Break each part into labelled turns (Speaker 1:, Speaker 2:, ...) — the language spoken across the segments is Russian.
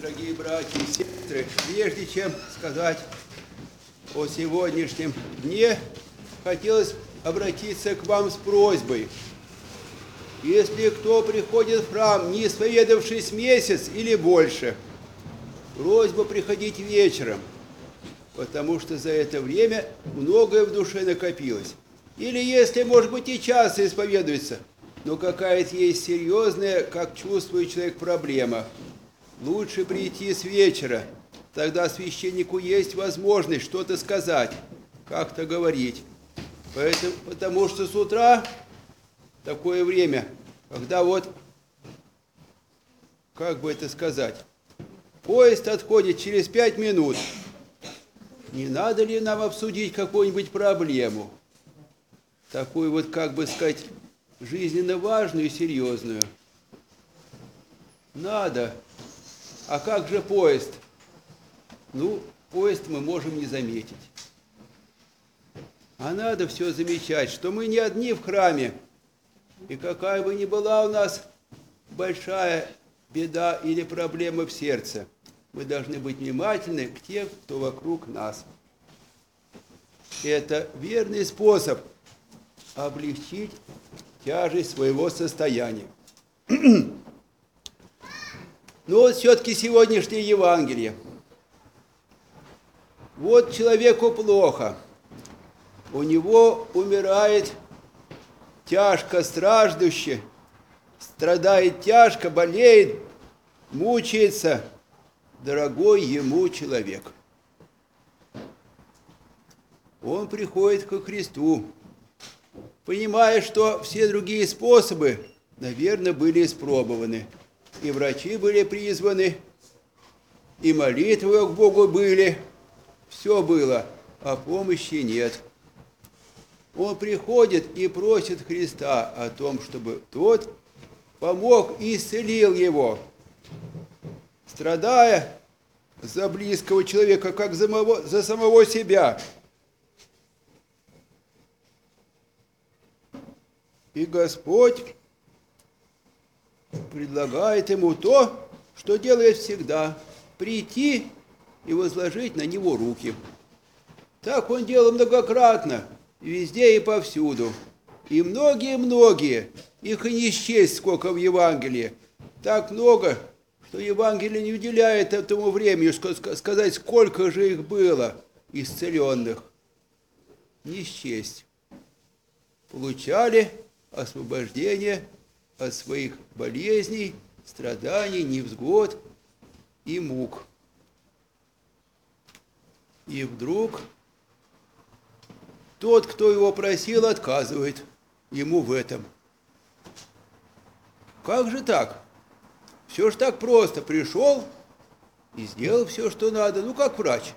Speaker 1: Дорогие братья и сестры, прежде чем сказать о сегодняшнем дне, хотелось обратиться к вам с просьбой. Если кто приходит в храм, не исповедавшись месяц или больше, просьба приходить вечером, потому что за это время многое в душе накопилось. Или если, может быть, и часто исповедуется, но какая-то есть серьезная, как чувствует человек, проблема. Лучше прийти с вечера, тогда священнику есть возможность что-то сказать, как-то говорить. Потому что с утра такое время, когда вот, как бы это сказать, поезд отходит через 5 минут. Не надо ли нам обсудить какую-нибудь проблему? Такую вот, как бы сказать, жизненно важную и серьезную. Надо. А как же поезд? Ну, поезд мы можем не заметить. А надо все замечать, что мы не одни в храме. И какая бы ни была у нас большая беда или проблема в сердце, мы должны быть внимательны к тем, кто вокруг нас. И это верный способ облегчить тяжесть своего состояния. Но вот все-таки сегодняшнее Евангелие. Вот человеку плохо. У него умирает тяжко страждущий, страдает тяжко, болеет, мучается дорогой ему человек. Он приходит ко Христу, понимая, что все другие способы, наверное, были испробованы. И врачи были призваны, и молитвы к Богу были, все было, а помощи нет. Он приходит и просит Христа о том, чтобы тот помог и исцелил его, страдая за близкого человека, как за самого себя. И Господь предлагает ему то, что делает всегда – прийти и возложить на него руки. Так он делал многократно, везде и повсюду. И многие-многие, их и не счесть, сколько в Евангелии. Так много, что Евангелие не уделяет этому времени, сказать, сколько же их было исцеленных. Не счесть. Получали освобождение от своих болезней, страданий, невзгод и мук. И вдруг тот, кто его просил, отказывает ему в этом. Как же так? Все ж так просто. Пришел и сделал все, что надо. Ну, как врач.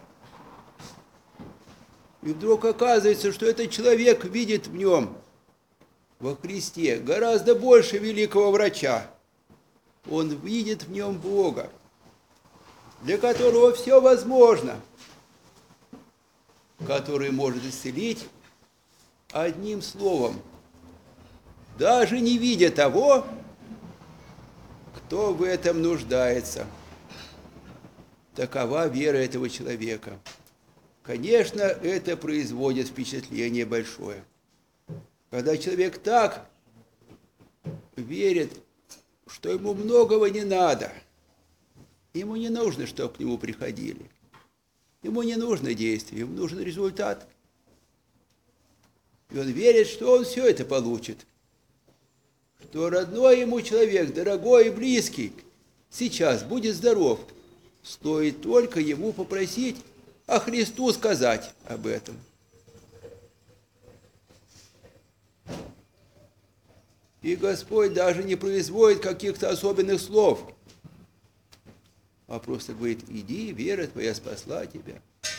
Speaker 1: И вдруг оказывается, что этот человек видит в нем, во Христе, гораздо больше великого врача. Он видит в нем Бога, для которого все возможно, который может исцелить одним словом, даже не видя того, кто в этом нуждается. Такова вера этого человека. Конечно, это производит впечатление большое. Когда человек так верит, что ему многого не надо, ему не нужно, чтобы к нему приходили, ему не нужно действие, ему нужен результат. И он верит, что он все это получит, что родной ему человек, дорогой и близкий, сейчас будет здоров, стоит только ему попросить, а Христу сказать об этом. И Господь даже не производит каких-то особенных слов, а просто говорит: иди, вера твоя спасла тебя.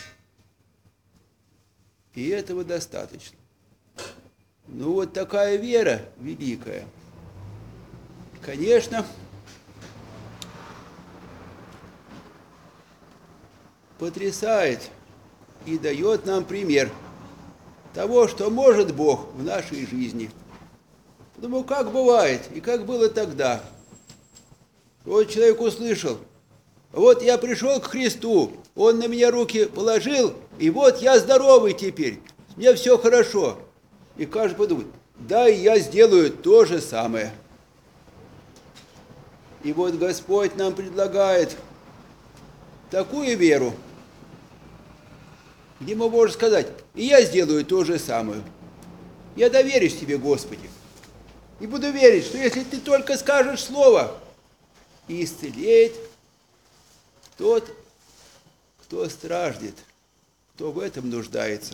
Speaker 1: И этого достаточно. Ну вот такая вера великая, конечно, потрясает и дает нам пример того, что может Бог в нашей жизни. Потому как бывает, и как было тогда. Вот человек услышал: Вот я пришел к Христу, Он на меня руки положил, и вот я здоровый теперь, у меня все хорошо. И каждый подумает, да, и я сделаю то же самое. И вот Господь нам предлагает такую веру, где мы можем сказать, и я сделаю то же самое. Я доверюсь тебе, Господи. И буду верить, что если ты только скажешь слово, и исцелеет тот, кто страждет, кто в этом нуждается.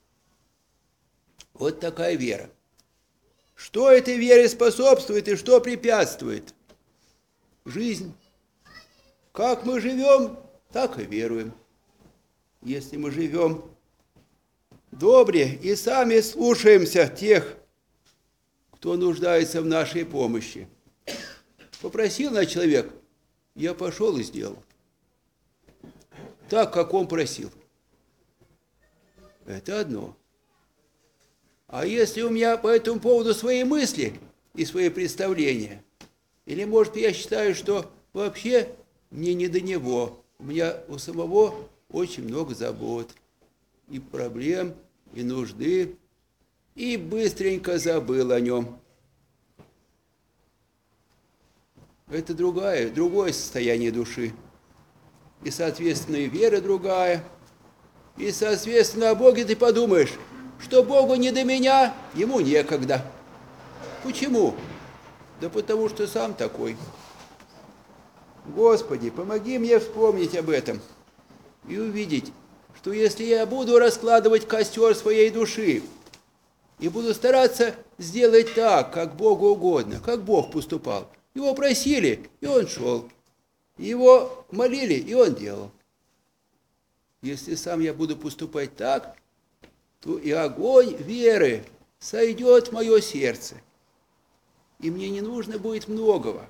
Speaker 1: Вот такая вера. Что этой вере способствует и что препятствует? Жизнь. Как мы живем, так и веруем. Если мы живем добре и сами слушаемся тех, кто нуждается в нашей помощи. Попросил на человек, я пошел и сделал. Так, как он просил. Это одно. А если у меня по этому поводу свои мысли и свои представления, или, может, я считаю, что вообще мне не до него, у меня у самого очень много забот, и проблем, и нужды, и быстренько забыл о нем. Это другое состояние души. И, соответственно, и вера другая. И, соответственно, о Боге ты подумаешь, что Богу не до меня, ему некогда. Почему? Да потому что сам такой. Господи, помоги мне вспомнить об этом и увидеть, что если я буду раскладывать костер своей души и буду стараться сделать так, как Богу угодно, как Бог поступал, его просили, и он шел. Его молили, и он делал. Если сам я буду поступать так, то и огонь веры сойдет в мое сердце. И мне не нужно будет многого.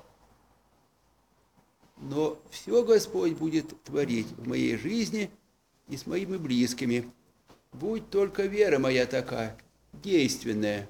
Speaker 1: Но все Господь будет творить в моей жизни и с моими близкими. Будь только вера моя такая, действенная.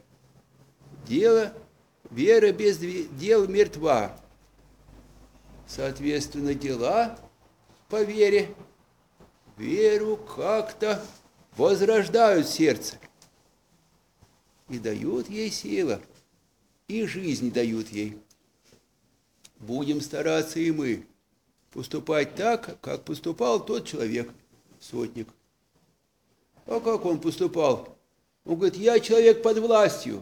Speaker 1: Вера без дел мертва. Соответственно, дела по вере, веру как-то возрождают сердце и дают ей силу, и жизнь дают ей. Будем стараться и мы поступать так, как поступал тот человек, сотник. А как он поступал? Он говорит, я человек под властью.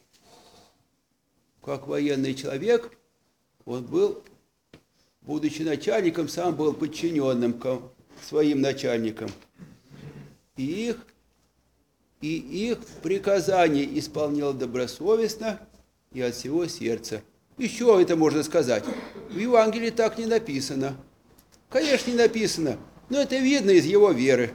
Speaker 1: Как военный человек, он был, будучи начальником, сам был подчиненным своим начальникам. И их приказания исполнял добросовестно и от всего сердца. Еще это можно сказать. В Евангелии так не написано. Конечно, не написано, но это видно из его веры.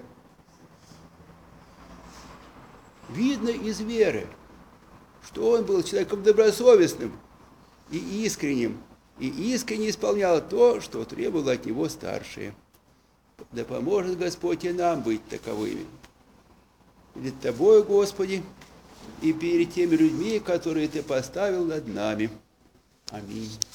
Speaker 1: Видно из веры, что он был человеком добросовестным и искренним, и искренне исполнял то, что требовало от него старшие. Да поможет Господь и нам быть таковыми. Перед Тобой, Господи, и перед теми людьми, которые Ты поставил над нами. Аминь.